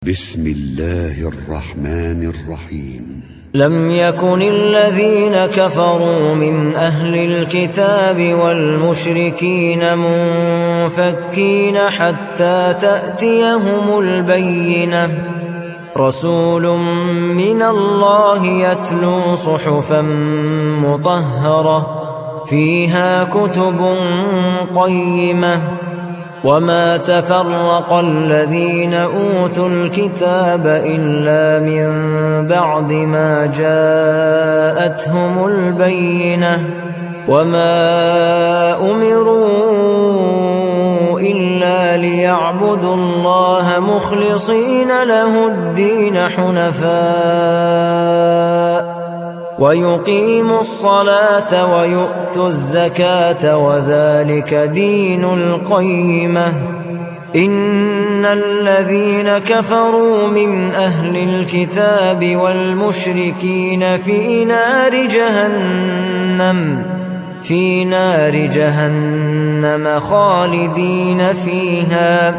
بسم الله الرحمن الرحيم. لم يكن الذين كفروا من أهل الكتاب والمشركين منفكين حتى تأتيهم البينة. رسول من الله يتلو صحفا مطهرة فيها كتب قيمة. وما تفرق الذين أوتوا الكتاب إلا من بعد ما جاءتهم البينة. وما أمروا إلا ليعبدوا الله مخلصين له الدين حنفاء ويقيموا الصلاة ويؤتوا الزكاة وذلك دين القيمة. إن الذين كفروا من أهل الكتاب والمشركين في نار جهنم خالدين فيها.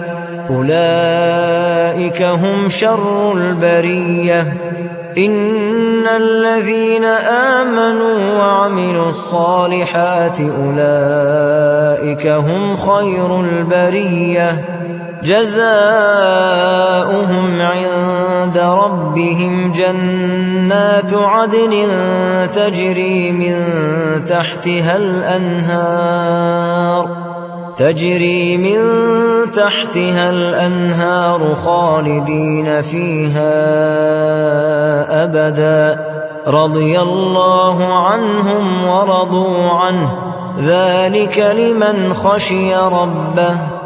أولئك هم شر البرية. إن الذين آمنوا وعملوا الصالحات أولئك هم خير البرية. جزاؤهم عند ربهم جنات عدن تجري من تحتها الأنهار خالدين فيها أبدا. رضي الله عنهم ورضوا عنه ذلك لمن خشي ربه.